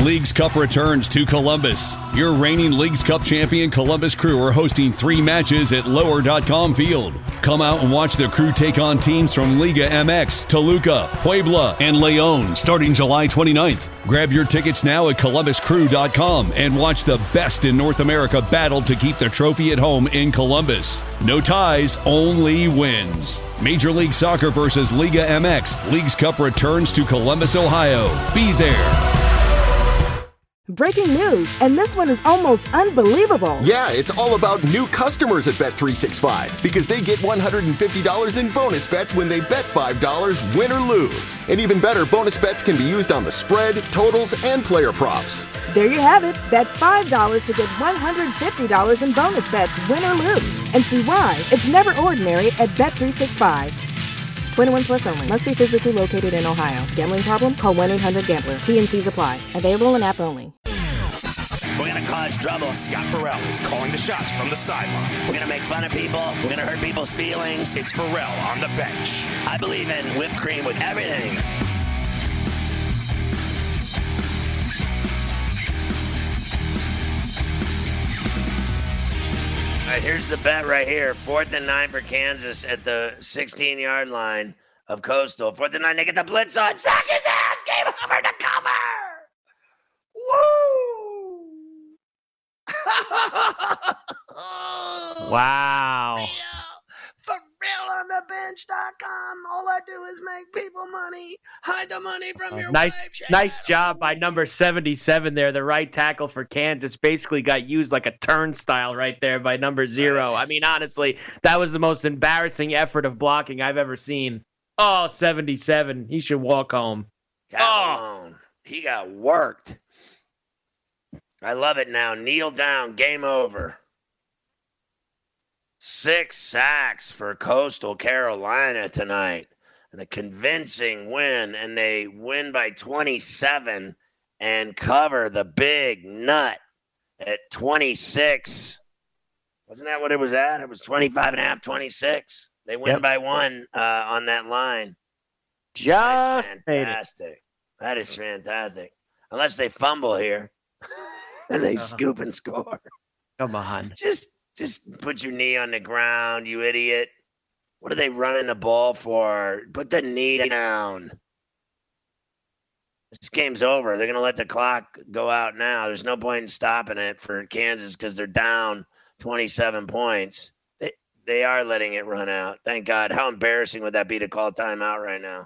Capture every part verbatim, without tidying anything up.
Leagues Cup returns to Columbus. Your reigning Leagues Cup champion Columbus Crew are hosting three matches at lower dot com Field. Come out and watch the Crew take on teams from Liga M X, Toluca, Puebla, and León starting July twenty-ninth. Grab your tickets now at columbus crew dot com and watch the best in North America battle to keep the trophy at home in Columbus. No ties, only wins. Major League Soccer versus Liga M X. Leagues Cup returns to Columbus, Ohio. Be there. Breaking news, and this one is almost unbelievable. Yeah, it's all about new customers at Bet three sixty-five because they get one hundred fifty dollars in bonus bets when they bet five dollars, win or lose. And even better, bonus bets can be used on the spread, totals, and player props. There you have it. Bet five dollars to get one hundred fifty dollars in bonus bets, win or lose. And see why it's never ordinary at Bet three sixty-five. twenty-one plus only. Must be physically located in Ohio. Gambling problem? Call one eight hundred gambler. T N Cs apply. Available in app only. We're going to cause trouble. Scott Farrell is calling the shots from the sideline. We're going to make fun of people. We're going to hurt people's feelings. It's Farrell on the bench. I believe in whipped cream with everything. All right, here's the bet right here. Fourth and nine for Kansas at the sixteen-yard line of Coastal. Fourth and nine, they get the blitz on. Sack his ass. Game over to cover. Woo! Wow. For real on the bench dot com. All I do is make people money. Hide the money from your nice, wife. nice job by number seventy-seven there. The right tackle for Kansas basically got used like a turnstile right there by number zero. I mean, honestly, that was the most embarrassing effort of blocking I've ever seen. Oh, seventy-seven. He should walk home. Oh. He got worked. I love it now. Kneel down. Game over. Six sacks for Coastal Carolina tonight. And a convincing win. And they win by twenty-seven and cover the big nut at twenty-six. Wasn't that what it was at? It was twenty-five and a half, twenty-six. They win yep. by one uh, on that line. Just that is fantastic. That is fantastic. Unless they fumble here. And they uh-huh. scoop and score. Come on. Just just put your knee on the ground, you idiot. What are they running the ball for? Put the knee down. This game's over. They're going to let the clock go out now. There's no point in stopping it for Kansas because they're down twenty-seven points. They, they are letting it run out. Thank God. How embarrassing would that be to call timeout right now?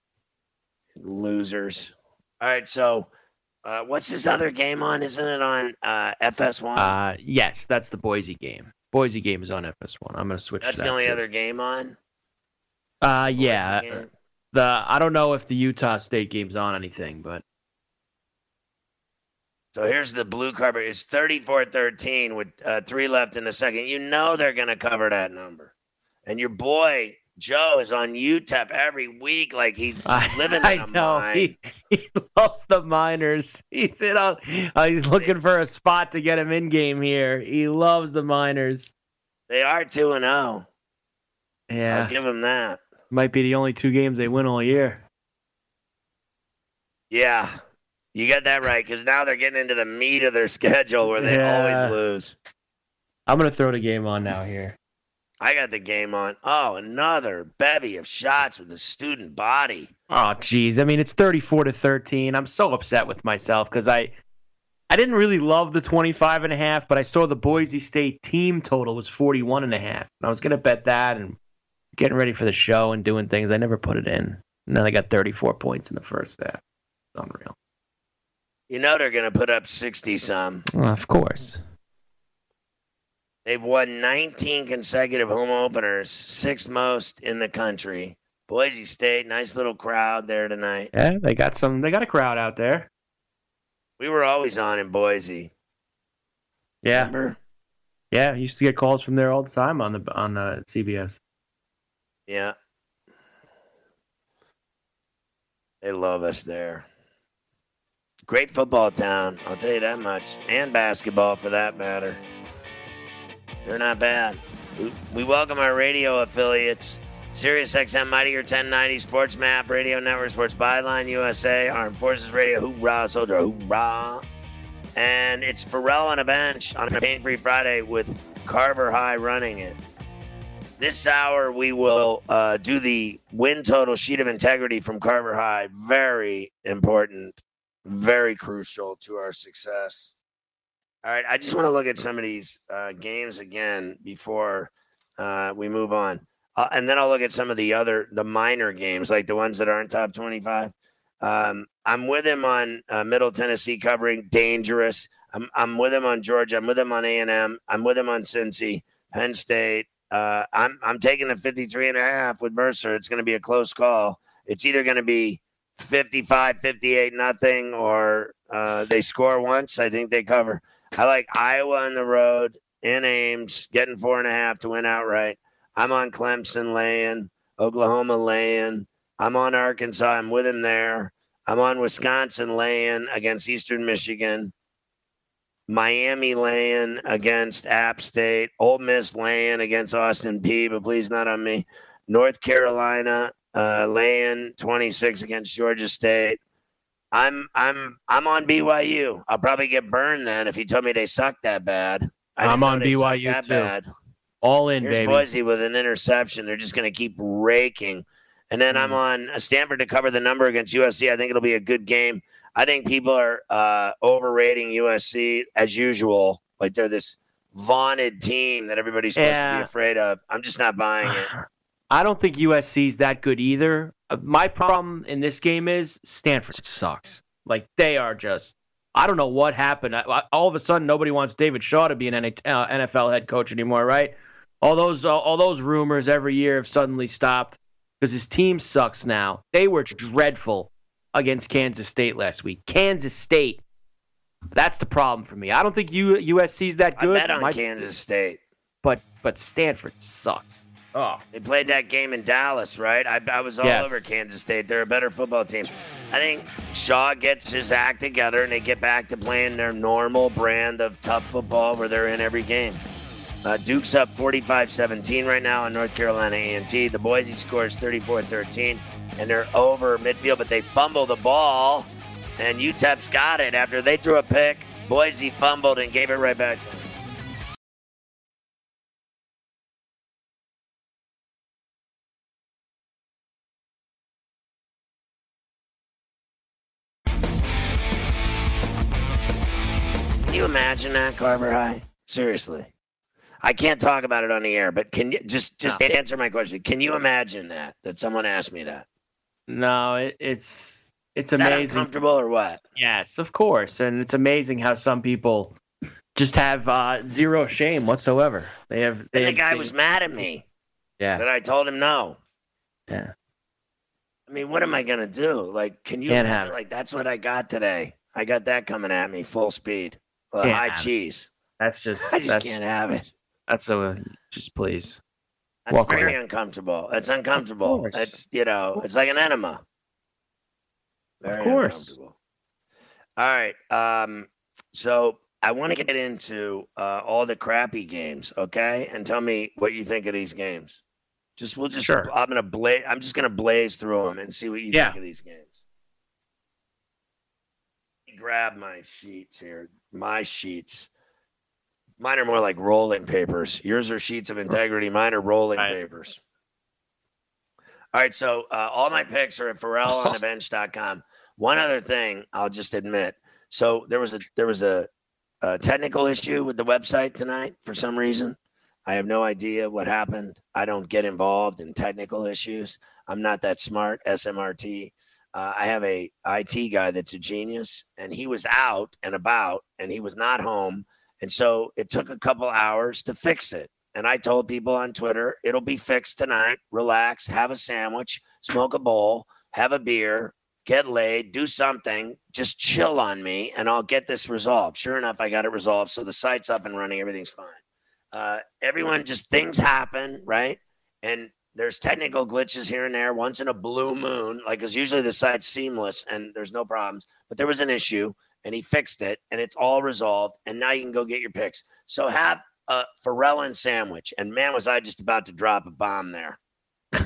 Losers. All right, so uh, what's this other game on? Isn't it on uh, F S one? Uh, yes, that's the Boise game. Boise game is on F S one. I'm going to switch That's to that the only too. other game on? Uh, yeah. The I don't know if the Utah State game's on anything, but. So here's the blue cover. It's thirty-four thirteen with uh, three left in the second. You know they're going to cover that number. And your boy Joe is on U T E P every week like he's living I, in a I know. mine. He, he loves the Miners. He's, in on, uh, he's looking for a spot to get him in game here. He loves the Miners. They are two and oh. Yeah. I'll give him that. Might be the only two games they win all year. Yeah. You got that right, because now they're getting into the meat of their schedule where they Yeah. always lose. I'm going to throw the game on now here. I got the game on. Oh, another bevy of shots with the student body. Oh, geez. I mean, it's thirty-four to thirteen. I'm so upset with myself because I I didn't really love the twenty-five and a half, but I saw the Boise State team total was forty-one and a half. And I was going to bet that and getting ready for the show and doing things. I never put it in. And then I got thirty-four points in the first half. It's unreal. You know they're going to put up sixty-some. Well, of course. They've won nineteen consecutive home openers, sixth most in the country. Boise State, nice little crowd there tonight. Yeah, they got some. They got a crowd out there. We were always on in Boise. Yeah, Remember? yeah. I used to get calls from there all the time on the on uh, C B S. Yeah. They love us there. Great football town, I'll tell you that much. And basketball, for that matter. They're not bad. We, we welcome our radio affiliates Sirius X M, Mightier ten ninety, Sports Map, Radio Network, Sports Byline, U S A, Armed Forces Radio, hoorah, soldier, hoorah. And it's Pharrell on a bench on a Pain-Free Friday with Carver High running it. This hour, we will uh, do the win total sheet of integrity from Carver High. Very important, very crucial to our success. All right, I just want to look at some of these uh, games again before uh, we move on. Uh, and then I'll look at some of the other, the minor games, like the ones that aren't top twenty-five. Um, I'm with him on uh, Middle Tennessee covering, dangerous. I'm, I'm with him on Georgia. I'm with him on A and M. I'm with him on Cincy, Penn State. Uh, I'm I'm taking the fifty-three and a half with Mercer. It's going to be a close call. It's either going to be fifty-five, fifty-eight, nothing, or uh, they score once. I think they cover. I like Iowa on the road in Ames, getting four and a half to win outright. I'm on Clemson laying, Oklahoma laying. I'm on Arkansas. I'm with him there. I'm on Wisconsin laying against Eastern Michigan. Miami laying against App State. Ole Miss laying against Austin Peay, but please not on me. North Carolina uh, laying twenty-six against Georgia State. I'm I'm I'm on B Y U. I'll probably get burned then if you told me they suck that bad. I I'm on B Y U that too. Bad. All in, Here's baby. Boise with an interception. They're just going to keep raking. And then I'm on Stanford to cover the number against U S C. I think it'll be a good game. I think people are uh, overrating U S C as usual. Like they're this vaunted team that everybody's supposed yeah. to be afraid of. I'm just not buying it. I don't think U S C's that good either. My problem in this game is Stanford sucks. Like they are just – I don't know what happened. I, all of a sudden, nobody wants David Shaw to be an N F L head coach anymore, right? All those uh, all those rumors every year have suddenly stopped because his team sucks now. They were dreadful against Kansas State last week. Kansas State, that's the problem for me. I don't think U- USC's that good. I bet on My, Kansas State. But but Stanford sucks. Oh, they played that game in Dallas, right? I, I was all yes. over Kansas State. They're a better football team. I think Shaw gets his act together and they get back to playing their normal brand of tough football where they're in every game. Uh, Duke's up forty-five seventeen right now on North Carolina A and T. The Boise scores thirty-four thirteen, and they're over midfield, but they fumble the ball, and U T E P's got it. After they threw a pick, Boise fumbled and gave it right back to them. Can you imagine that, Carver High? Seriously. I can't talk about it on the air, but can you just just no. answer my question? Can you imagine that? That someone asked me that? No, it, it's it's Is amazing. That uncomfortable or what? Yes, of course, and it's amazing how some people just have uh, zero shame whatsoever. They have. They and have, the guy they, was mad at me. Yeah. That I told him no. Yeah. I mean, what am I gonna do? Like, can you? Can't have it. Like, that's what I got today. I got that coming at me full speed. Uh, high cheese. That's just. I just that's, can't have it. That's so. Just please. That's Walk very away. uncomfortable. That's uncomfortable. It's you know, it's like an enema. Very of course. Uncomfortable. All right. Um. So I want to get into uh, all the crappy games, okay? And tell me what you think of these games. Just we'll just. Sure. I'm gonna blaze. I'm just gonna blaze through them and see what you yeah. think of these games. Grab my sheets here. My sheets. Mine are more like rolling papers. Yours are sheets of integrity. Mine are rolling right. papers. All right, so uh, all my picks are at Pharrell on the bench dot com. One other thing, I'll just admit. So there was a there was a, a technical issue with the website tonight for some reason. I have no idea what happened. I don't get involved in technical issues. I'm not that smart, S M R T. Uh, I have a I T guy that's a genius, and he was out and about, and he was not home. And so it took a couple hours to fix it. And I told people on Twitter, it'll be fixed tonight. Relax, have a sandwich, smoke a bowl, have a beer, get laid, do something. Just chill on me, and I'll get this resolved. Sure enough, I got it resolved. So the site's up and running. Everything's fine. Uh, everyone, just things happen, right? And there's technical glitches here and there. Once in a blue moon, like because usually the site's seamless and there's no problems. But there was an issue. And he fixed it, and it's all resolved, and now you can go get your picks. So have a Pharrell sandwich, and man, was I just about to drop a bomb there.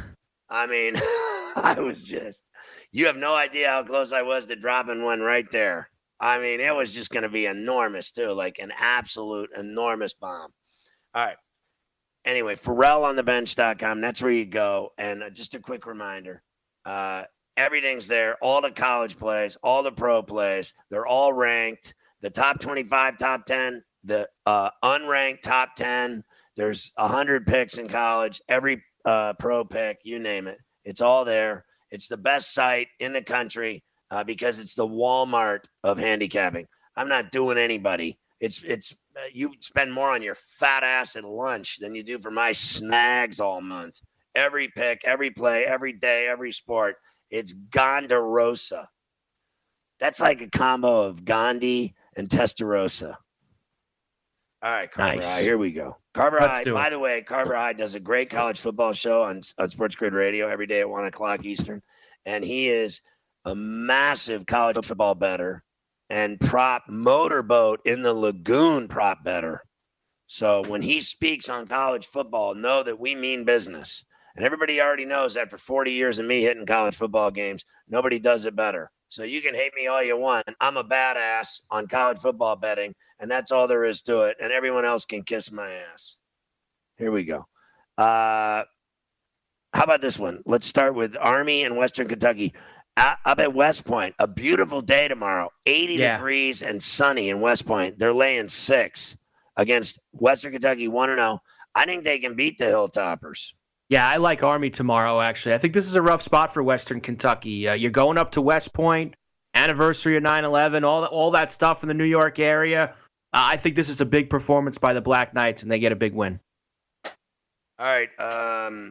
I mean, I was just, you have no idea how close I was to dropping one right there. I mean, it was just going to be enormous, too, like an absolute enormous bomb. All right. Anyway, Pharrell on the bench dot com. That's where you go. And uh, just a quick reminder, uh, everything's there. All the college plays, all the pro plays. They're all ranked. The top twenty-five, top ten, the uh, unranked top ten. There's one hundred picks in college. Every uh, pro pick, you name it. It's all there. It's the best site in the country uh, because it's the Walmart of handicapping. I'm not doing anybody. It's it's uh, you spend more on your fat ass at lunch than you do for my snags all month. Every pick, every play, every day, every sport. It's Gondorosa. That's like a combo of Gandhi and Testarossa. All right, Carver Nice. High, here we go. Carver Let's High, do by it. the way, Carver High does a great college football show on, on Sports Grid Radio every day at one o'clock Eastern. And he is a massive college football bettor and prop motorboat in the lagoon prop bettor. So when he speaks on college football, know that we mean business. And everybody already knows after forty years of me hitting college football games, nobody does it better. So you can hate me all you want. I'm a badass on college football betting, and that's all there is to it. And everyone else can kiss my ass. Here we go. Uh, how about this one? Let's start with Army and Western Kentucky. Uh, up at West Point, a beautiful day tomorrow, eighty Yeah. degrees and sunny in West Point. They're laying six against Western Kentucky, one and oh. I think they can beat the Hilltoppers. Yeah, I like Army tomorrow, actually. I think this is a rough spot for Western Kentucky. Uh, you're going up to West Point, anniversary of nine eleven, all, all that stuff in the New York area. Uh, I think this is a big performance by the Black Knights, and they get a big win. All right. Um,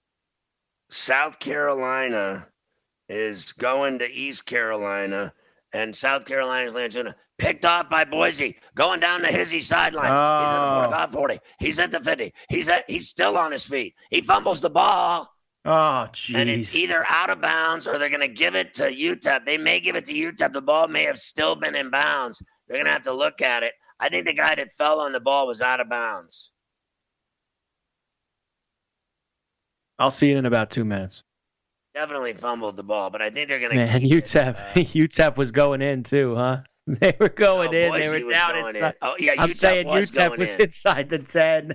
South Carolina is going to East Carolina, and South Carolina's Lantuna picked off by Boise, going down the Hizzy sideline. He's at the Oh. forty-five forty. He's at the fifty. He's at. He's still on his feet. He fumbles the ball, Oh, jeez. and it's either out of bounds or they're going to give it to U T E P. They may give it to U T E P. The ball may have still been in bounds. They're going to have to look at it. I think the guy that fell on the ball was out of bounds. I'll see it in about two minutes. Definitely fumbled the ball, but I think they're going to Man, keep U it. T E P, Uh, U T E P was going in too, huh? They were going Oh, in. Boise They were was down going in. inside. Oh, yeah, I'm U T E P saying was U T E P going was in. inside the ten.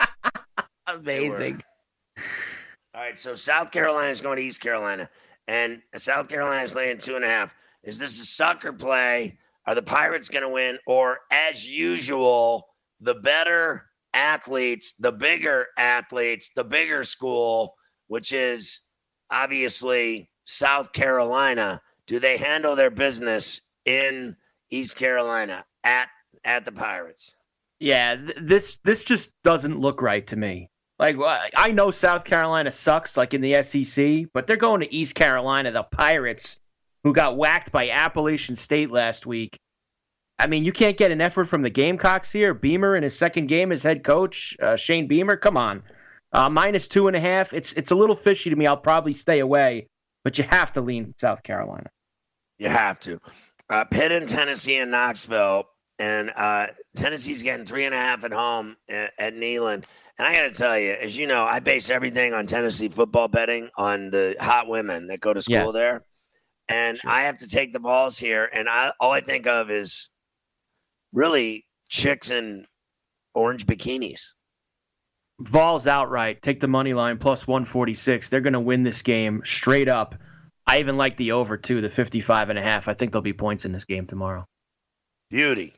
Amazing. All right, so South Carolina is going to East Carolina, and South Carolina is laying two and a half. Is this a sucker play? Are the Pirates going to win? Or, as usual, the better athletes, the bigger athletes, the bigger school, which is obviously South Carolina, do they handle their business in East Carolina at, at the Pirates? Yeah, th- this this just doesn't look right to me. Like, wh- I know South Carolina sucks, like in the S E C, but they're going to East Carolina, the Pirates, who got whacked by Appalachian State last week. I mean, you can't get an effort from the Gamecocks here. Beamer in his second game as head coach, uh, Shane Beamer, come on. Uh, minus two and a half. It's it's a little fishy to me. I'll probably stay away, but you have to lean South Carolina. You have to. Uh, Pitt and Tennessee and Knoxville, and uh, Tennessee's getting three and a half at home at, at Neyland. And I got to tell you, as you know, I base everything on Tennessee football betting on the hot women that go to school Yes. there. And Sure. I have to take the balls here, and I all I think of is really chicks in orange bikinis. Vols outright. Take the money line plus one forty-six. They're going to win this game straight up. I even like the over, too, the fifty-five and a half. I think there'll be points in this game tomorrow. Beauty.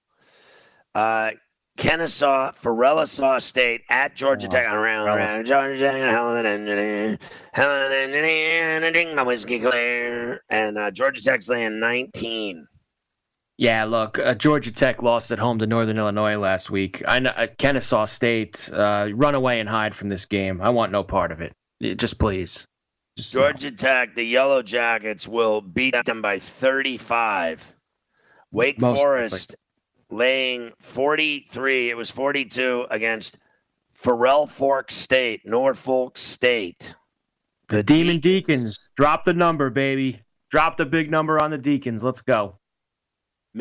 Uh, Kennesaw, Forellisaw State at Georgia Oh, Tech. Around, around Georgia Tech, and Helen and Helen and ding my whiskey clear. And uh, Georgia Tech's laying nineteen. Yeah, look, uh, Georgia Tech lost at home to Northern Illinois last week. I know, uh, Kennesaw State, uh, run away and hide from this game. I want no part of it. Uh, Just please. Just no. Georgia Tech, the Yellow Jackets will beat them by thirty-five. Wake Most Forest laying forty-three. It was forty-two against Farrell Fork State, Norfolk State. The Demon Deacons. Drop the number, baby. Drop the big number on the Deacons. Let's go.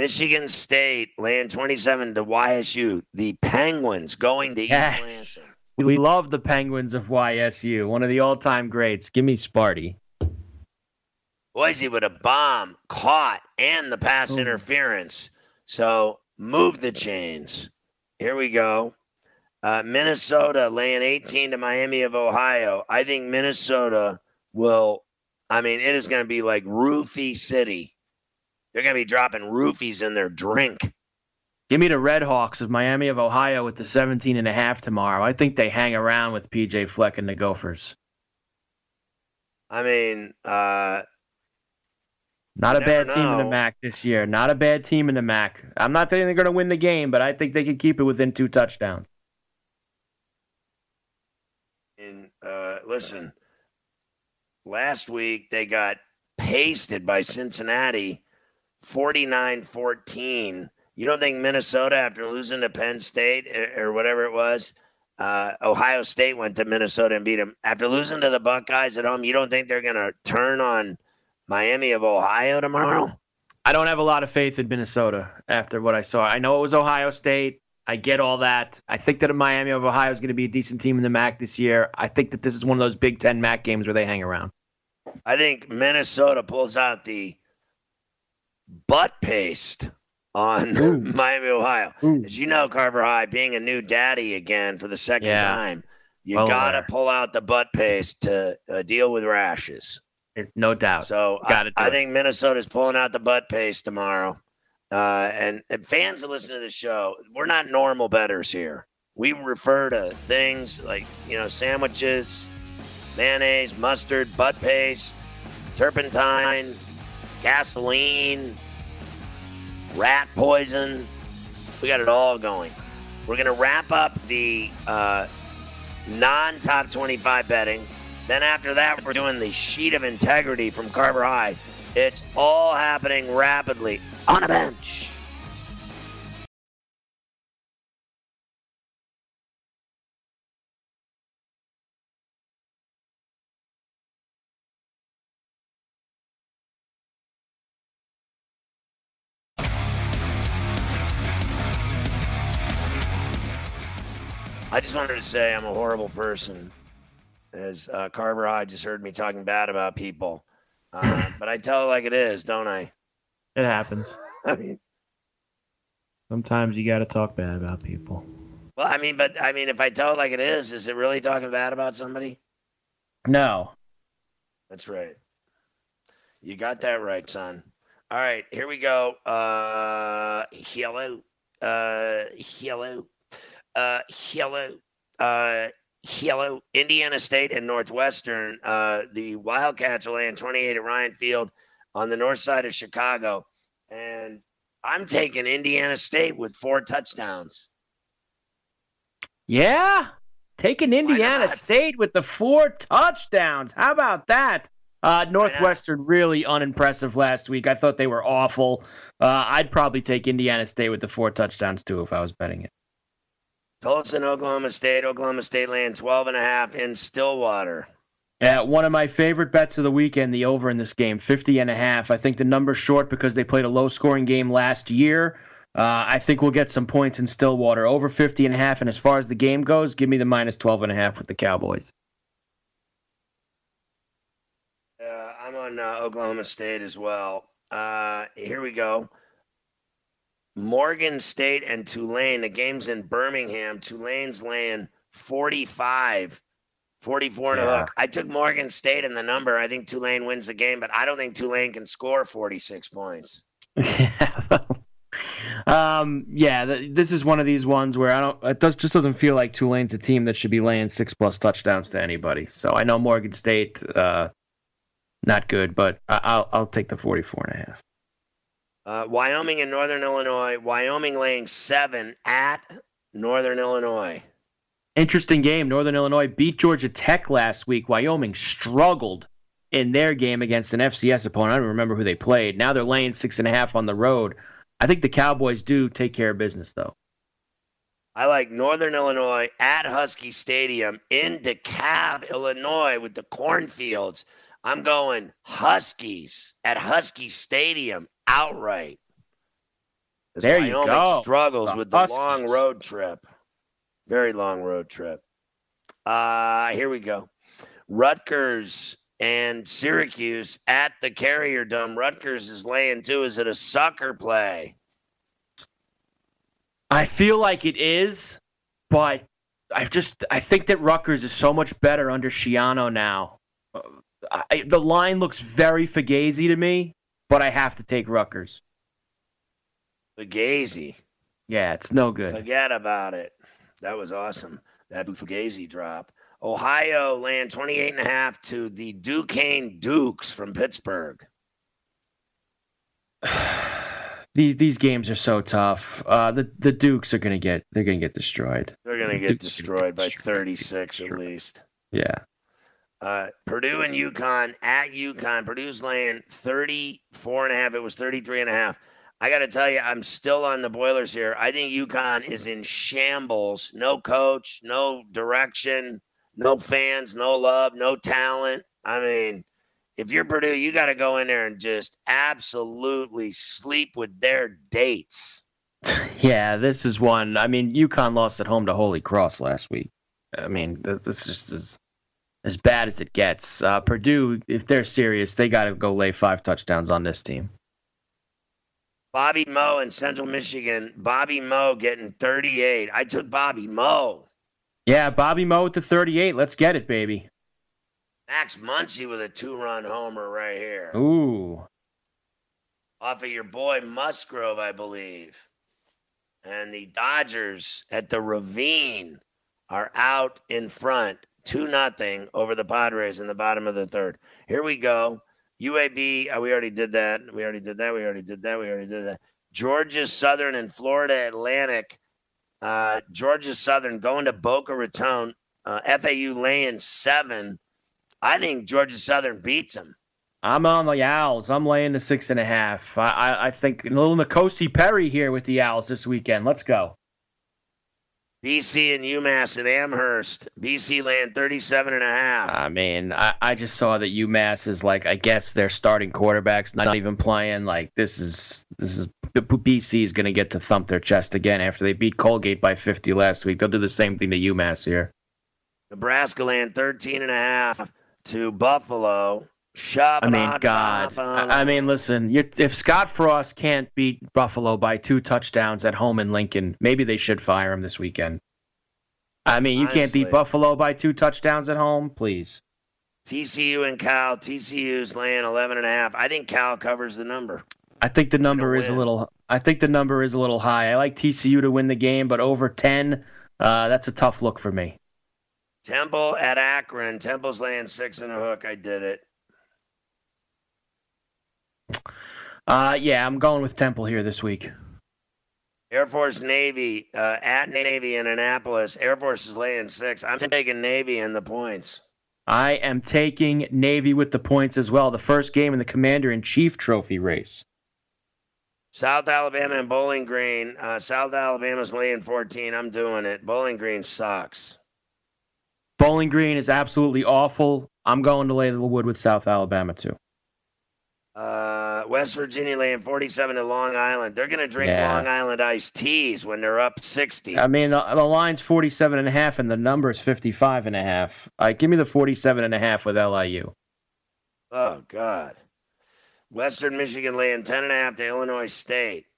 Michigan State laying twenty-seven to Y S U. The Penguins going to East Yes. Lansing. We love the Penguins of Y S U, one of the all-time greats. Give me Sparty. Boise with a bomb caught and the pass Ooh. interference. So move the chains. Here we go. Uh, Minnesota laying eighteen to Miami of Ohio. I think Minnesota will, I mean, it is going to be like Roofie City. They're going to be dropping roofies in their drink. Give me the Red Hawks of Miami of Ohio with the seventeen and a half tomorrow. I think they hang around with P J Fleck and the Gophers. I mean, uh, not a bad know. team in the M A C this year. Not a bad team in the M A C. I'm not saying they're going to win the game, but I think they can keep it within two touchdowns. And uh, listen, last week they got pasted by Cincinnati forty-nine fourteen. You don't think Minnesota, after losing to Penn State or whatever it was, uh, Ohio State went to Minnesota and beat them. After losing to the Buckeyes at home, you don't think they're going to turn on Miami of Ohio tomorrow? I don't have a lot of faith in Minnesota after what I saw. I know it was Ohio State. I get all that. I think that Miami of Ohio is going to be a decent team in the M A C this year. I think that this is one of those Big Ten M A C games where they hang around. I think Minnesota pulls out the butt paste on Ooh. Miami, Ohio. Ooh. As you know, Carver High, being a new daddy again for the second Yeah. time, you Well got to aware. pull out the butt paste to uh, deal with rashes. No doubt. So Gotta I, do I it. think Minnesota's pulling out the butt paste tomorrow. Uh, and, and fans that listen to the show, we're not normal bettors here. We refer to things like, you know, sandwiches, mayonnaise, mustard, butt paste, turpentine, gasoline, rat poison. We got it all going. We're going to wrap up the uh, non-top twenty-five betting. Then after that, we're doing the sheet of integrity from Carver High. It's all happening rapidly on a bench. I just wanted to say I'm a horrible person, as uh, Carver High just heard me talking bad about people. Uh, but I tell it like it is, don't I? It happens. I mean, Sometimes you got to talk bad about people. well, I mean, but I mean, if I tell it like it is, is it really talking bad about somebody? No. That's right. You got that right, son. All right, here we go. Uh, hello. Uh, hello. Uh, hello. Uh, hello. Indiana State and Northwestern. Uh, the Wildcats are laying twenty-eight at Ryan Field on the north side of Chicago. And I'm taking Indiana State with four touchdowns. Yeah? Taking Indiana not? State with the four touchdowns. How about that? Uh, Northwestern really unimpressive last week. I thought they were awful. Uh, I'd probably take Indiana State with the four touchdowns, too, if I was betting it. Tulsa and Oklahoma State. Oklahoma State laying twelve and a half in Stillwater. Yeah, one of my favorite bets of the weekend, the over in this game, fifty and a half. I think the number's short because they played a low-scoring game last year. Uh, I think we'll get some points in Stillwater. Over fifty and a half, and as far as the game goes, give me the minus twelve and a half with the Cowboys. Uh, I'm on uh, Oklahoma State as well. Uh, here we go. Morgan State and Tulane. The game's in Birmingham. Tulane's laying forty-five, forty-four and a Yeah. hook. I took Morgan State in the number. I think Tulane wins the game, but I don't think Tulane can score forty-six points. um, yeah, th- this is one of these ones where I don't. It does, just doesn't feel like Tulane's a team that should be laying six plus touchdowns to anybody. So I know Morgan State, uh, not good, but I- I'll I'll take the forty-four and a half. Uh, Wyoming and Northern Illinois. Wyoming laying seven at Northern Illinois. Interesting game. Northern Illinois beat Georgia Tech last week. Wyoming struggled in their game against an F C S opponent. I don't remember who they played. Now they're laying six and a half on the road. I think the Cowboys do take care of business, though. I like Northern Illinois at Husky Stadium in DeKalb, Illinois with the cornfields. I'm going Huskies at Husky Stadium outright. As There you Wyoming go. struggles The with the Huskies. long road trip. Very long road trip. Uh, here we go. Rutgers and Syracuse at the Carrier Dome. Rutgers is laying two. Is it a sucker play? I feel like it is, but I just I think that Rutgers is so much better under Schiano now. I, the line looks very Fugazi to me, but I have to take Rutgers. Fugazi. Yeah, it's no good. Forget about it. That was awesome. That Fugazi drop. Ohio laying twenty-eight and a half to the Duquesne Dukes from Pittsburgh. These these games are so tough. Uh, the the Dukes are gonna get they're gonna get destroyed. They're gonna get Dukes destroyed get by destroyed. thirty-six at least. Yeah. Uh, Purdue and UConn at UConn. Purdue's laying thirty-four and a half. It was thirty-three and a half. I got to tell you, I'm still on the Boilers here. I think UConn is in shambles. No coach, no direction, no fans, no love, no talent. I mean, if you're Purdue, you got to go in there and just absolutely sleep with their dates. Yeah, this is one. I mean, UConn lost at home to Holy Cross last week. I mean, this is just as, as bad as it gets. Uh, Purdue, if they're serious, they got to go lay five touchdowns on this team. Bobby Moe in Central Michigan. Bobby Moe getting thirty-eight. I took Bobby Moe. Yeah, Bobby Moe with the thirty-eight. Let's get it, baby. Max Muncy with a two-run homer right here. Ooh. Off of your boy Musgrove, I believe. And the Dodgers at the Ravine are out in front, two nothing over the Padres in the bottom of the third. Here we go. U A B, uh, we already did that. We already did that. We already did that. We already did that. Georgia Southern and Florida Atlantic. Uh, Georgia Southern going to Boca Raton. Uh, F A U laying seven. I think Georgia Southern beats them. I'm on the Owls. I'm laying the six and a half. I, I, I think a little Nkosi Perry here with the Owls this weekend. Let's go. B C and UMass at Amherst. B C laying thirty-seven and a half. I mean, I, I just saw that UMass is like, I guess their starting quarterback's not even playing. Like, this is this is B C is going to get to thump their chest again after they beat Colgate by fifty last week. They'll do the same thing to UMass here. Nebraska laying thirteen and a half to Buffalo. Shop I mean, God. I, I mean, listen, you're, if Scott Frost can't beat Buffalo by two touchdowns at home in Lincoln, maybe they should fire him this weekend. I mean, you Honestly. can't beat Buffalo by two touchdowns at home, please. T C U and Cal. T C U's laying eleven and a half. I think Cal covers the number. I think the number is a win. little. I think the number is a little high. I like T C U to win the game, but over ten, uh, that's a tough look for me. Temple at Akron. Temple's laying six and a hook. I did it. Uh, yeah, I'm going with Temple here this week. Air Force Navy uh, at Navy in Annapolis. Air Force is laying six. I'm taking Navy in the points. I am taking Navy with the points as well. The first game in the Commander-in-Chief trophy race. South Alabama and Bowling Green. Uh, South Alabama's laying fourteen. I'm doing it. Bowling Green sucks. Bowling Green is absolutely awful. I'm going to lay the wood with South Alabama too. Uh, West Virginia laying forty-seven to Long Island. They're going to drink Yeah. Long Island iced teas when they're up sixty. I mean, the, the line's forty-seven and a half and the number is fifty-five and a half. All right, give me the forty-seven and a half with L I U. Oh, God. Western Michigan laying ten and a half to Illinois State.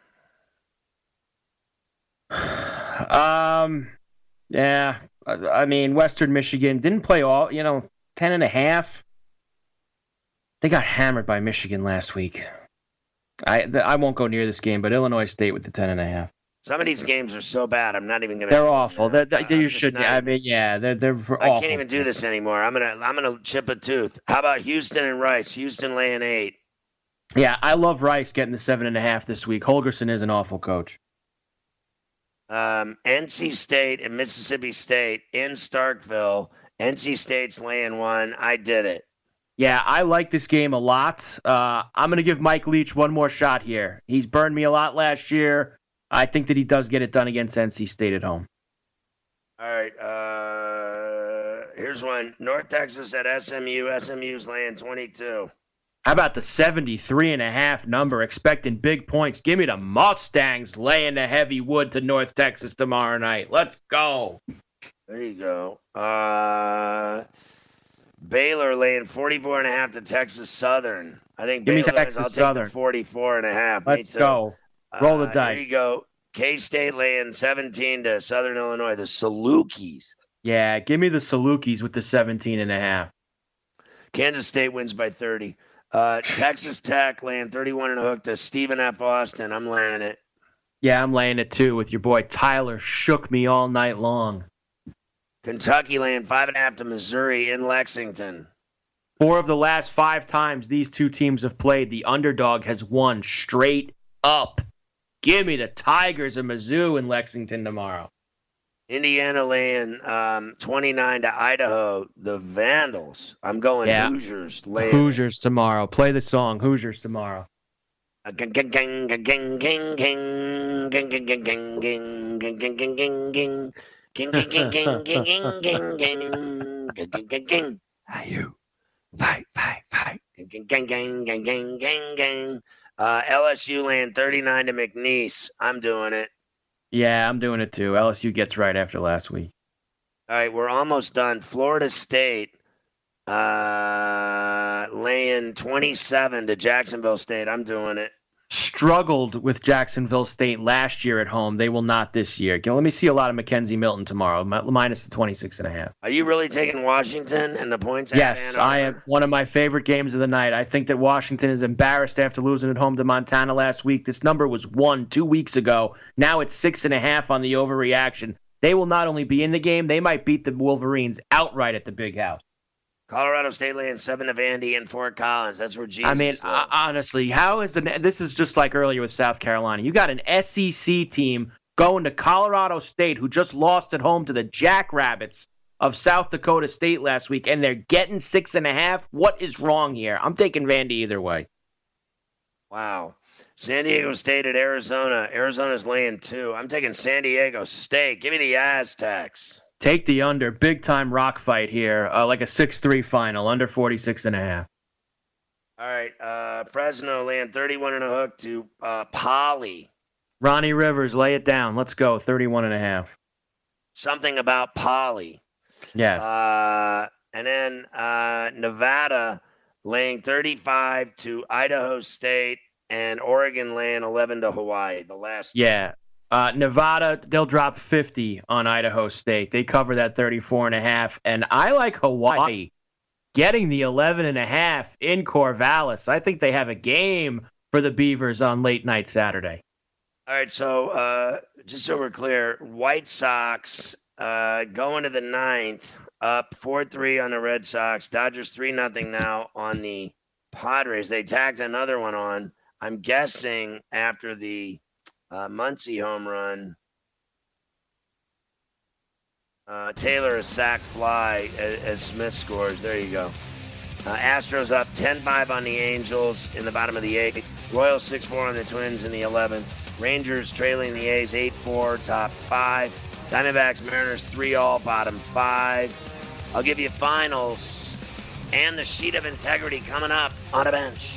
Um, yeah, I, I mean, Western Michigan didn't play all, you know, ten and a half. They got hammered by Michigan last week. I the, I won't go near this game, but Illinois State with the ten and a half. Some of these games are so bad, I'm not even going to. They're awful. They're, they're, I'm you just should. not- I mean, yeah, they're they're I awful. can't even do this anymore. I'm gonna I'm gonna chip a tooth. How about Houston and Rice? Houston laying eight. Yeah, I love Rice getting the seven and a half this week. Holgerson is an awful coach. Um, N C State and Mississippi State in Starkville. N C State's laying one. I did it. Yeah, I like this game a lot. Uh, I'm going to give Mike Leach one more shot here. He's burned me a lot last year. I think that he does get it done against N C State at home. All right. Uh, here's one. North Texas at S M U. S M U's laying twenty-two. How about the seventy-three and a half number, expecting big points? Give me the Mustangs laying the heavy wood to North Texas tomorrow night. Let's go. There you go. Uh, Baylor laying forty-four and a half to Texas Southern. I think Give me Baylor Texas wins. I'll Southern. take the forty-four and a half. Let's go. Roll the uh, dice. Here you go. K-State laying seventeen to Southern Illinois. The Salukis. Yeah, give me the Salukis with the seventeen and a half. Kansas State wins by thirty. Uh, Texas Tech laying thirty-one and a hook to Stephen F. Austin. I'm laying it. Yeah, I'm laying it too with your boy Tyler. Shook me all night long. Kentucky laying five and a half to Missouri in Lexington. Four of the last five times these two teams have played, the underdog has won straight up. Give me the Tigers of Mizzou in Lexington tomorrow. Indiana laying um, twenty-nine to Idaho. The Vandals. I'm going Yeah. Hoosiers. Laying. Hoosiers tomorrow. Play the song Hoosiers tomorrow. Gang, gang, gang, gang, gang, gang, gang, gang, gang, gang, gang, gang, gang, gang, gang, gang. Gang, gang, gang, gang, gang, gang, gang, gang, gang, gang, gang. Are you? Fight, fight, fight. Gang, gang, gang, gang, gang, gang, gang. Uh, L S U laying thirty-nine to McNeese. I'm doing it. Yeah, I'm doing it too. L S U gets right after last week. All right, we're almost done. Florida State uh, laying twenty-seven to Jacksonville State. I'm doing it. Struggled with Jacksonville State last year at home. They will not this year. Let me see a lot of Mackenzie Milton tomorrow, minus the twenty-six and a half. Are you really taking Washington and the points? Yes, I am. One of my favorite games of the night. I think that Washington is embarrassed after losing at home to Montana last week. This number was one two weeks ago. Now it's six and a half on the overreaction. They will not only be in the game, they might beat the Wolverines outright at the Big House. Colorado State laying seven of Vandy and Fort Collins. That's where Jesus I mean, lives. uh, honestly, how is the this is just like earlier with South Carolina. You got an S E C team going to Colorado State, who just lost at home to the Jackrabbits of South Dakota State last week, and they're getting six and a half. What is wrong here? I'm taking Vandy either way. Wow. San Diego State at Arizona. Arizona's laying two. I'm taking San Diego State. Give me the Aztecs. Take the under. Big-time rock fight here, uh, like a six three final, under forty-six and a half. All right. Uh, Fresno laying thirty-one and a hook to uh, Poly. Ronnie Rivers, lay it down. Let's go, thirty-one and a half. Something about Poly. Yes. Uh, and then uh, Nevada laying thirty-five to Idaho State, and Oregon laying eleven to Hawaii. The last. Yeah. Uh, Nevada, they'll drop fifty on Idaho State. They cover that thirty-four and a half. And I like Hawaii getting the eleven and a half in Corvallis. I think they have a game for the Beavers on late night Saturday. All right. So uh, just so we're clear, White Sox uh, going to the ninth, up four three on the Red Sox. Dodgers three nothing now on the Padres. They tagged another one on. I'm guessing after the Uh, Muncy home run. Uh, Taylor a sack fly as, as Smith scores. There you go. Uh, Astros up ten five on the Angels in the bottom of the eighth. Royals six four on the Twins in the eleventh. Rangers trailing the A's eight four, top five. Diamondbacks, Mariners three all, bottom five. I'll give you finals and the sheet of integrity coming up on a bench.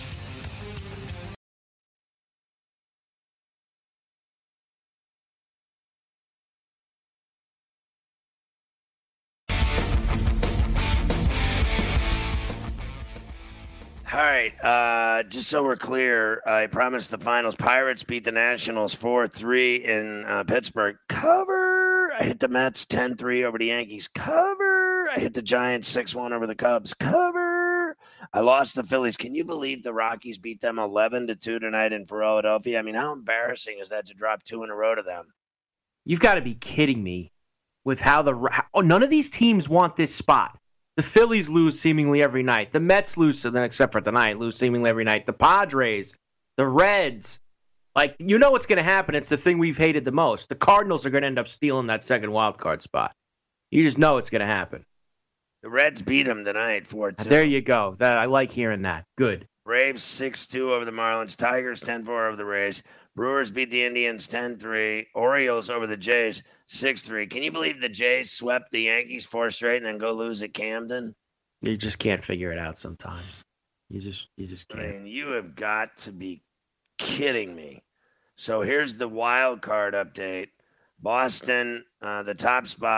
All right, uh, just so we're clear, I promised the finals. Pirates beat the Nationals four three in uh, Pittsburgh. Cover! I hit the Mets ten three over the Yankees. Cover! I hit the Giants six one over the Cubs. Cover! I lost the Phillies. Can you believe the Rockies beat them eleven to two tonight in Philadelphia? I mean, how embarrassing is that to drop two in a row to them? You've got to be kidding me with how the – oh, none of these teams want this spot. The Phillies lose seemingly every night. The Mets lose, except for tonight, lose seemingly every night. The Padres, the Reds. Like, you know what's going to happen. It's the thing we've hated the most. The Cardinals are going to end up stealing that second wild card spot. You just know it's going to happen. The Reds beat them tonight four two. There you go. That, I like hearing that. Good. Braves six two over the Marlins. Tigers ten four over the Rays. Brewers beat the Indians ten three. Orioles over the Jays six three. Can you believe the Jays swept the Yankees four straight and then go lose at Camden? You just can't figure it out sometimes. You just you just can't. I mean, you have got to be kidding me. So here's the wild card update. Boston, uh, the top spot,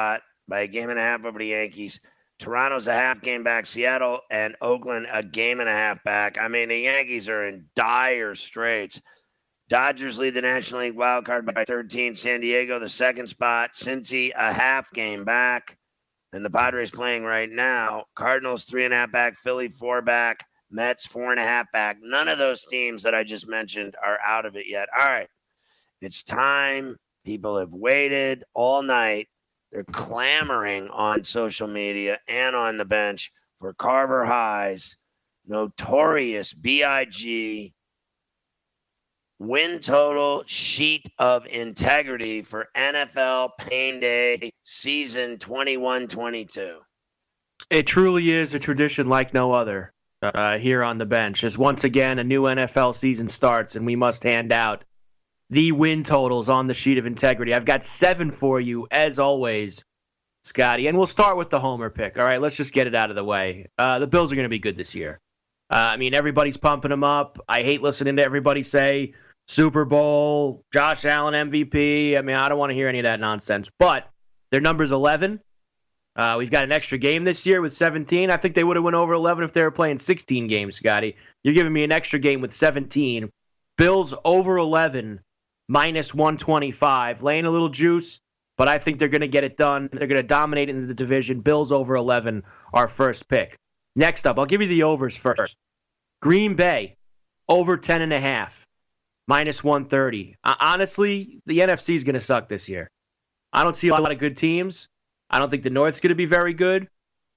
by a game and a half over the Yankees. Toronto's a half game back. Seattle and Oakland a game and a half back. I mean, the Yankees are in dire straits. Dodgers lead the National League wild card by thirteen. San Diego, the second spot. Cincy, a half game back. And the Padres playing right now. Cardinals, three and a half back. Philly, four back. Mets, four and a half back. None of those teams that I just mentioned are out of it yet. All right. It's time. People have waited all night. They're clamoring on social media and on the bench for Carver High's notorious B I G win total sheet of integrity for N F L Pain Day season twenty-one twenty-two. It truly is a tradition like no other uh, here on the bench. As once again, a new N F L season starts, and we must hand out the win totals on the sheet of integrity. I've got seven for you, as always, Scotty. And we'll start with the homer pick. All right, let's just get it out of the way. Uh, the Bills are going to be good this year. Uh, I mean, everybody's pumping them up. I hate listening to everybody say Super Bowl, Josh Allen M V P. I mean, I don't want to hear any of that nonsense. But their number's eleven. Uh, we've got an extra game this year with seventeen. I think they would have went over eleven if they were playing sixteen games, Scotty. You're giving me an extra game with seventeen. Bills over eleven. Minus one twenty-five, laying a little juice, but I think they're going to get it done. They're going to dominate in the division. Bills over eleven, our first pick. Next up, I'll give you the overs first. Green Bay, over ten and a half, minus one thirty. Uh, honestly, the N F C is going to suck this year. I don't see a lot of good teams. I don't think the North's going to be very good.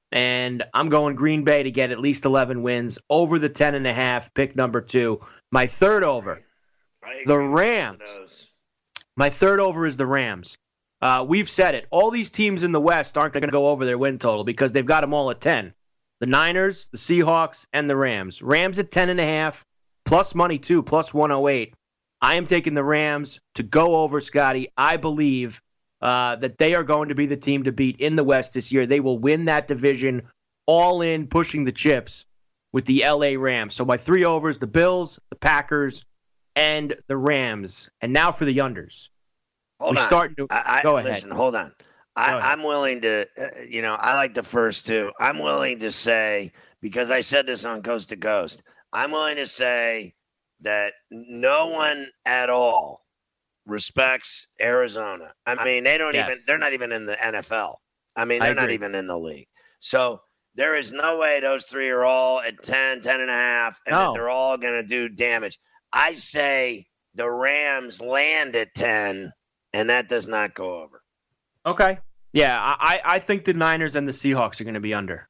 And I'm going Green Bay to get at least eleven wins, over the ten and a half, pick number two. My third over. The Rams. My third over is the Rams. Uh, we've said it. All these teams in the West aren't going to go over their win total because they've got them all at ten. The Niners, the Seahawks, and the Rams. Rams at ten and a half, plus money too, plus one oh eight. I am taking the Rams to go over, Scotty. I believe uh, that they are going to be the team to beat in the West this year. They will win that division all in, pushing the chips with the L A Rams. So my three overs, the Bills, the Packers, and the Rams. And now for the unders. Hold we on. Start to, I, go listen, ahead. hold on. I, I'm willing to, uh, you know, I like the first two. I'm willing to say, because I said this on Coast to Coast, I'm willing to say that no one at all respects Arizona. I mean, they don't yes. even, they're not even in the N F L. I mean, they're I not even in the league. So there is no way those three are all at ten, ten and a half, and no. that they're all going to do damage. I say the Rams land at ten, and that does not go over. Okay. Yeah, I, I think the Niners and the Seahawks are going to be under.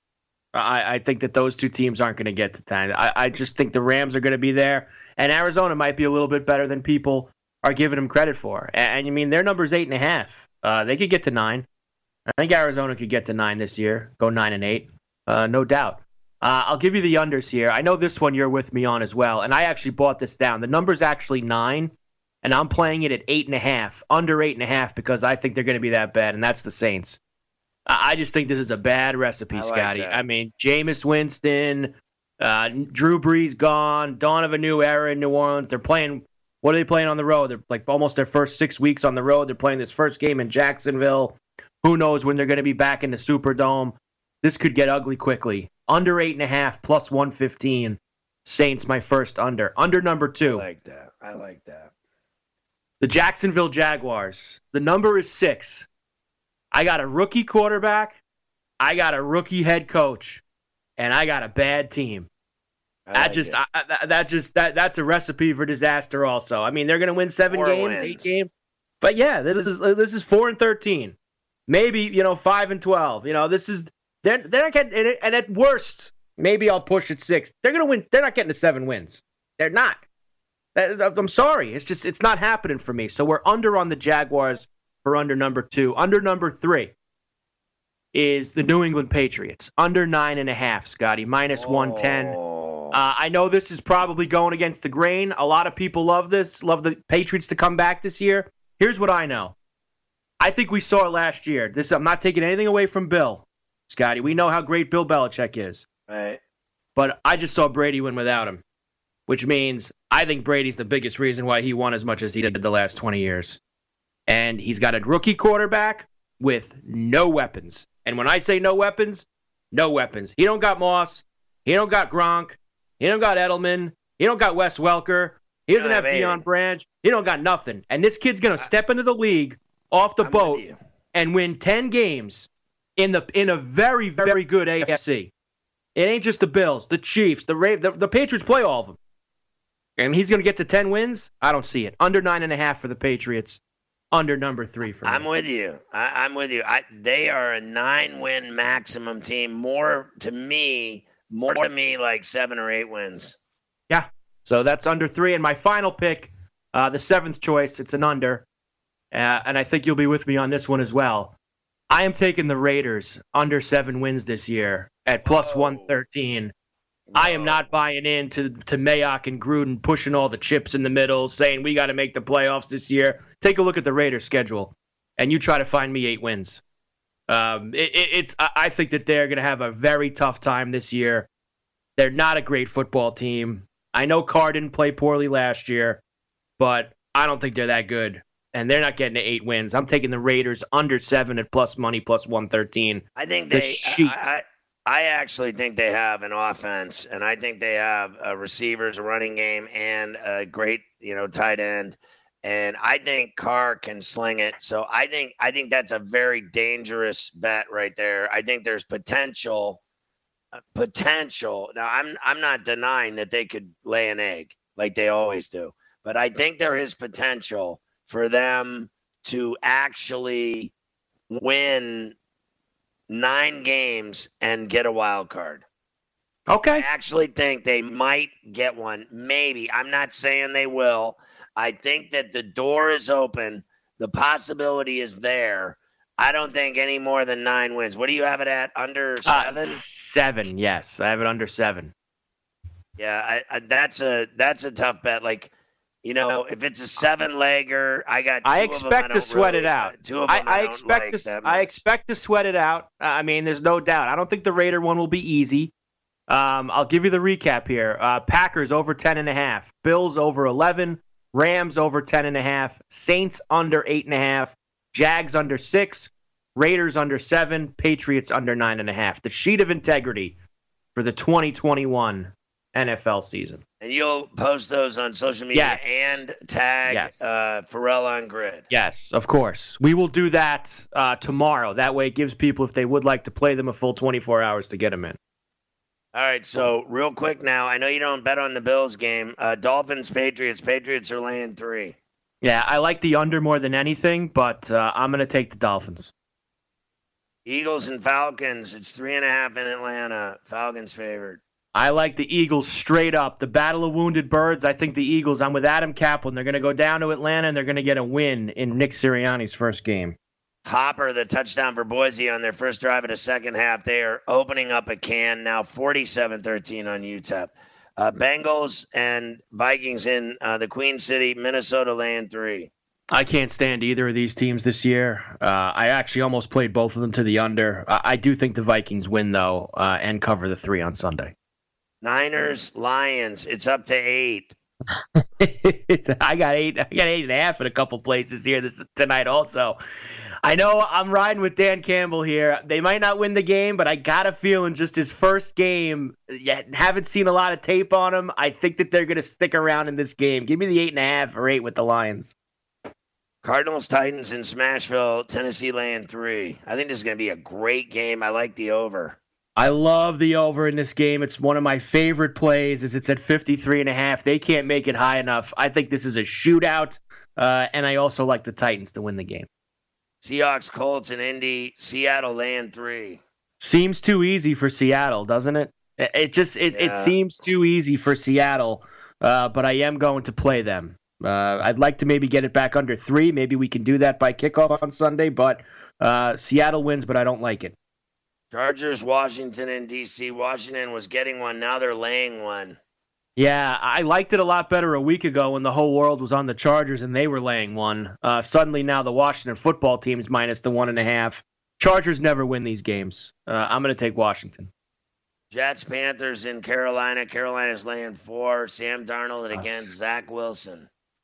I, I think that those two teams aren't going to get to ten. I, I just think the Rams are going to be there, and Arizona might be a little bit better than people are giving them credit for. And, and you mean, their number's eight and a half. Uh, they could get to nine. I think Arizona could get to nine this year, go nine and eight, uh, no doubt. Uh, I'll give you the unders here. I know this one you're with me on as well, and I actually bought this down. The number's actually nine, and I'm playing it at eight and a half, under eight and a half, because I think they're going to be that bad, and that's the Saints. I, I just think this is a bad recipe, I like Scotty. that. I mean, Jameis Winston, uh, Drew Brees gone, dawn of a new era in New Orleans. They're playing. What are they playing on the road? They're like almost their first six weeks on the road. They're playing this first game in Jacksonville. Who knows when they're going to be back in the Superdome? This could get ugly quickly. Under eight and a half, plus one fifteen. Saints, my first under. Under number two. I like that. I like that. The Jacksonville Jaguars. The number is six. I got a rookie quarterback. I got a rookie head coach, and I got a bad team. I that like just, it. I, that, that just, that that's a recipe for disaster. Also, I mean, they're going to win seven Four games, wins. eight games, but yeah, this is this is four and thirteen, maybe you know five and twelve. You know, this is they're they're not getting, and at worst, maybe I'll push it six. They're going to win. They're not getting to seven wins. They're not. I'm sorry. It's just, it's not happening for me. So we're under on the Jaguars for under number two. Under number three is the New England Patriots. Under nine and a half, Scotty. Minus one ten. Oh. Uh, I know this is probably going against the grain. A lot of people love this, love the Patriots to come back this year. Here's what I know. I think we saw it last year. This, I'm not taking anything away from Bill, Scotty. We know how great Bill Belichick is. Right. But I just saw Brady win without him, which means I think Brady's the biggest reason why he won as much as he did the last twenty years. And he's got a rookie quarterback with no weapons. And when I say no weapons, no weapons. He don't got Moss. He don't got Gronk. He don't got Edelman. He don't got Wes Welker. He doesn't have Deion Branch. He don't got nothing. And this kid's going to step into the league off the I'm boat and win ten games in the in a very, very good A F C. It ain't just the Bills, the Chiefs, the Ravens. The, the Patriots play all of them. And he's going to get to ten wins? I don't see it. Under nine and a half for the Patriots. Under number three for me. I'm with you. I, I'm with you. I, they are a nine-win maximum team. More to me, more to me like seven or eight wins. Yeah. So that's under three. And my final pick, uh, the seventh choice, it's an under. Uh, and I think you'll be with me on this one as well. I am taking the Raiders under seven wins this year at plus Whoa. one thirteen. I am not buying into to Mayock and Gruden pushing all the chips in the middle, saying we got to make the playoffs this year. Take a look at the Raiders' schedule, and you try to find me eight wins. Um, it, it, it's I think that they're going to have a very tough time this year. They're not a great football team. I know Carr didn't play poorly last year, but I don't think they're that good, and they're not getting to eight wins. I'm taking the Raiders under seven at plus money, plus one thirteen. I think The they. sheet. I, I, I actually think they have an offense, and I think they have uh, receivers, a running game, and a great, you know, tight end. And I think Carr can sling it. So I think I think that's a very dangerous bet right there. I think there's potential, uh, potential. Now I'm I'm not denying that they could lay an egg like they always do, but I think there is potential for them to actually win nine games and get a wild card. Okay. I actually think they might get one. Maybe. I'm not saying they will. I think that the door is open. The possibility is there. I don't think any more than nine wins. What do you have it at? Under seven? Uh, seven, yes. I have it under seven. Yeah, I, I, that's a that's a tough bet. Like, you know, if it's a seven-legger, I got. Two I of them expect I to don't sweat really, it out. Two of them I, I, I don't expect like to. that I much. expect to sweat it out. Uh, I mean, there's no doubt. I don't think the Raider one will be easy. Um, I'll give you the recap here. Uh, Packers over ten and a half. Bills over eleven. Rams over ten and a half. Saints under eight and a half. Jags under six. Raiders under seven. Patriots under nine and a half. The sheet of integrity for the twenty twenty-one N F L season. And you'll post those on social media Yes. and tag Yes. uh, Pharrell on Grid. Yes, of course. We will do that uh, tomorrow. That way it gives people, if they would like to play them, a full twenty-four hours to get them in. All right, so real quick now, I know you don't bet on the Bills game. Uh, Dolphins, Patriots. Patriots are laying three. Yeah, I like the under more than anything, but uh, I'm going to take the Dolphins. Eagles and Falcons. It's three and a half in Atlanta. Falcons favored. I like the Eagles straight up. The Battle of Wounded Birds, I think the Eagles, I'm with Adam Kaplan. They're going to go down to Atlanta, and they're going to get a win in Nick Sirianni's first game. Hopper, the touchdown for Boise on their first drive of the second half. They are opening up a can now, forty-seven thirteen on U T E P. Uh, Bengals and Vikings in uh, the Queen City, Minnesota laying three. I can't stand either of these teams this year. Uh, I actually almost played both of them to the under. I, I do think the Vikings win, though, uh, and cover the three on Sunday. Niners, Lions, it's up to eight. I got eight. I got eight and a half in a couple places here this tonight. Also, I know I'm riding with Dan Campbell here. They might not win the game, but I got a feeling just his first game. Yeah, haven't seen a lot of tape on him. I think that they're going to stick around in this game. Give me the eight and a half or eight with the Lions. Cardinals, Titans in Smashville, Tennessee laying three. I think this is going to be a great game. I like the over. I love the over in this game. It's one of my favorite plays as it's at fifty-three and a half. They can't make it high enough. I think this is a shootout, uh, and I also like the Titans to win the game. Seahawks, Colts, and Indy, Seattle laying three. Seems too easy for Seattle, doesn't it? It, it just it, Yeah. it seems too easy for Seattle, uh, but I am going to play them. Uh, I'd like to maybe get it back under three. Maybe we can do that by kickoff on Sunday, but uh, Seattle wins, but I don't like it. Chargers, Washington, and D C. Washington was getting one. Now they're laying one. Yeah, I liked it a lot better a week ago when the whole world was on the Chargers and they were laying one. Uh, suddenly now the Washington football team is minus the one and a half. Chargers never win these games. Uh, I'm going to take Washington. Jets, Panthers in Carolina. Carolina's laying four. Sam Darnold against Zach Wilson.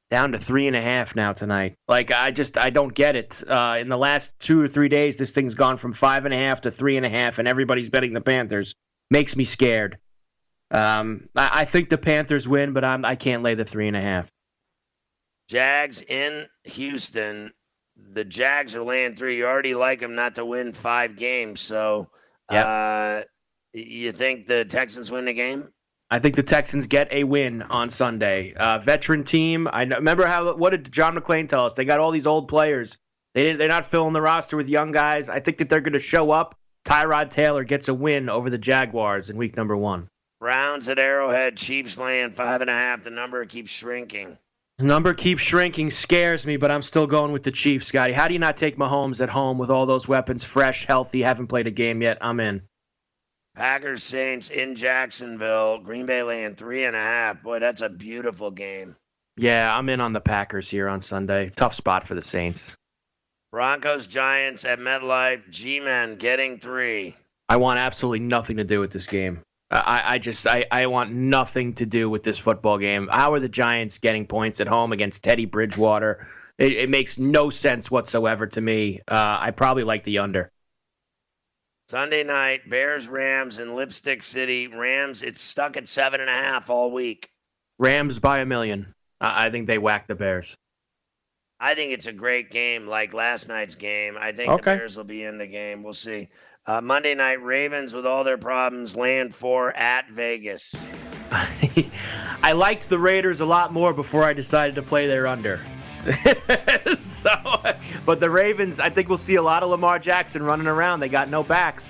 Down to three and a half now tonight. Like, I just, I don't get it. Uh, in the last two or three days, this thing's gone from five and a half to three and a half, and everybody's betting the Panthers. Makes me scared. Um, I, I think the Panthers win, but I'm, I can't lay the three and a half. Jags in Houston. The Jags are laying three. You already like them not to win five games. So yep. uh, you think the Texans win the game? I think the Texans get a win on Sunday. Uh, veteran team. I know, remember how what did John McClain tell us? They got all these old players. They didn't, they're not filling the roster with young guys. I think that they're going to show up. Tyrod Taylor gets a win over the Jaguars in week number one. Browns at Arrowhead. Chiefs laying five and a half. The number keeps shrinking. The number keeps shrinking. Scares me, but I'm still going with the Chiefs, Scotty. How do you not take Mahomes at home with all those weapons, fresh, healthy, haven't played a game yet? I'm in. Packers Saints in Jacksonville. Green Bay laying three and a half. Boy, that's a beautiful game. Yeah, I'm in on the Packers here on Sunday. Tough spot for the Saints. Broncos Giants at MetLife. G-Men getting three. I want absolutely nothing to do with this game. I, I just I, I want nothing to do with this football game. How are the Giants getting points at home against Teddy Bridgewater? It, it makes no sense whatsoever to me. Uh, I probably like the under. Sunday night, Bears, Rams in Lipstick City. Rams, it's stuck at seven and a half all week. Rams by a million. I, I think they whack the Bears. I think it's a great game, like last night's game. I think okay. the Bears will be in the game. We'll see. Uh, Monday night, Ravens with all their problems, laying four at Vegas. I liked the Raiders a lot more before I decided to play their under. so, but the Ravens, I think we'll see a lot of Lamar Jackson running around. They got no backs.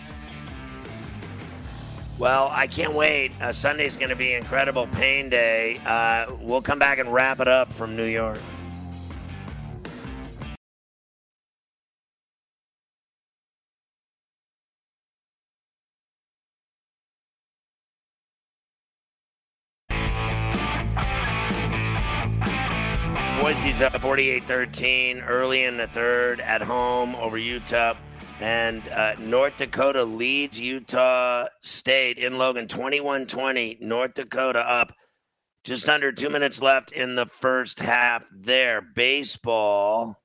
Well, I can't wait. Uh, Sunday's going to be incredible pain day. Uh, we'll come back and wrap it up from New York. Boise's up forty-eight thirteen early in the third at home over Utah. And uh, North Dakota leads Utah State in Logan twenty-one twenty. North Dakota up. Just under two minutes left in the first half there. Baseball.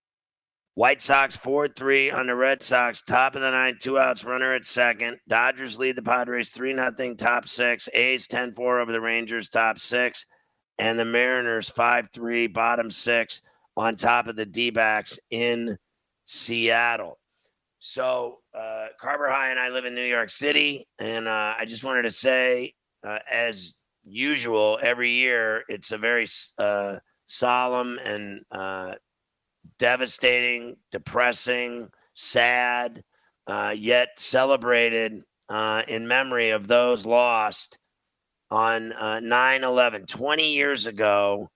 White Sox four three on the Red Sox. Top of the ninth, two outs, runner at second. Dodgers lead the Padres three nothing, top six. A's ten four over the Rangers, top six. And the Mariners five three, bottom six, on top of the D-backs in Seattle. So uh, Carver High and I live in New York City, and uh, I just wanted to say, uh, as usual, every year it's a very uh, solemn and uh, devastating, depressing, sad, uh, yet celebrated uh, in memory of those lost on uh, nine eleven, twenty years ago,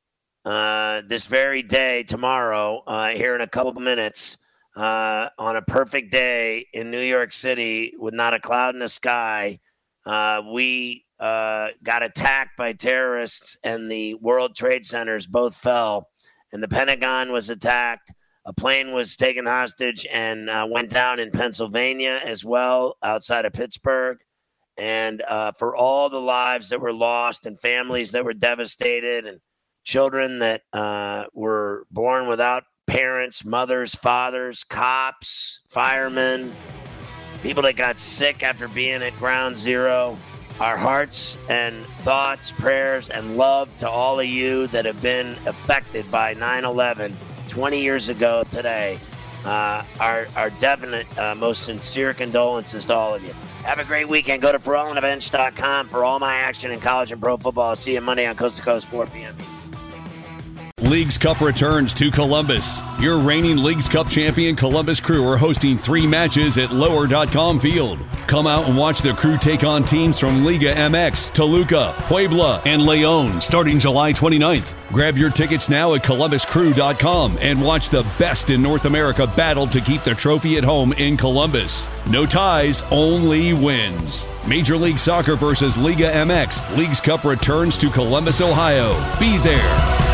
uh, this very day, tomorrow, uh, here in a couple of minutes, uh, on a perfect day in New York City with not a cloud in the sky, uh, we uh, got attacked by terrorists, and the World Trade Centers both fell, and the Pentagon was attacked. A plane was taken hostage and uh, went down in Pennsylvania as well, outside of Pittsburgh. And uh, for all the lives that were lost and families that were devastated and children that uh, were born without parents, mothers, fathers, cops, firemen, people that got sick after being at ground zero, our hearts and thoughts, prayers, and love to all of you that have been affected by nine eleven twenty years ago today. Uh, our, our definite, uh, most sincere condolences to all of you. Have a great weekend. Go to for all on the bench dot com for all my action in college and pro football. I'll see you Monday on Coast to Coast, four p.m. East. Leagues Cup returns to Columbus. Your reigning Leagues Cup champion Columbus Crew are hosting three matches at lower dot com field. Come out and watch the Crew take on teams from Liga M X, Toluca, Puebla, and Leon starting July twenty-ninth. Grab your tickets now at columbus crew dot com and watch the best in North America battle to keep the trophy at home in Columbus. No ties, only wins. Major League Soccer versus Liga M X. Leagues Cup returns to Columbus, Ohio. Be there.